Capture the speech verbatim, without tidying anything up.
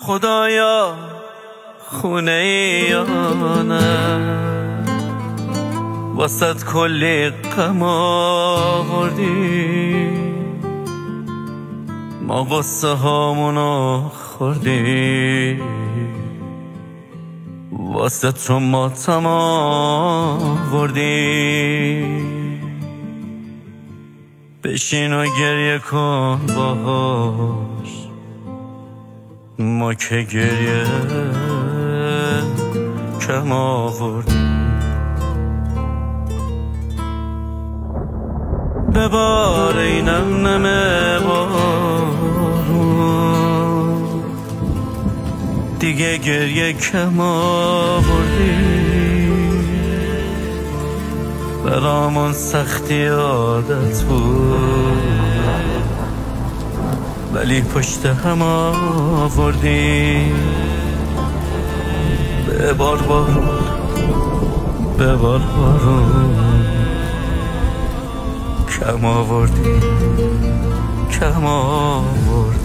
خدایا خونه یا نه واسط کلی غم آوردی، ما غصه هامونو خوردی، واسه تو ماتم آوردی. بشین و گریه کن باهاش، ما که گریه کم آوردی. ببار اینم نمه بارون، دیگه گریه کم آوردی. برامون سختی عادت بود، ولی پشت هم آوردی. ببار بارون، ببار بارون، کم آوردی، کم آوردی.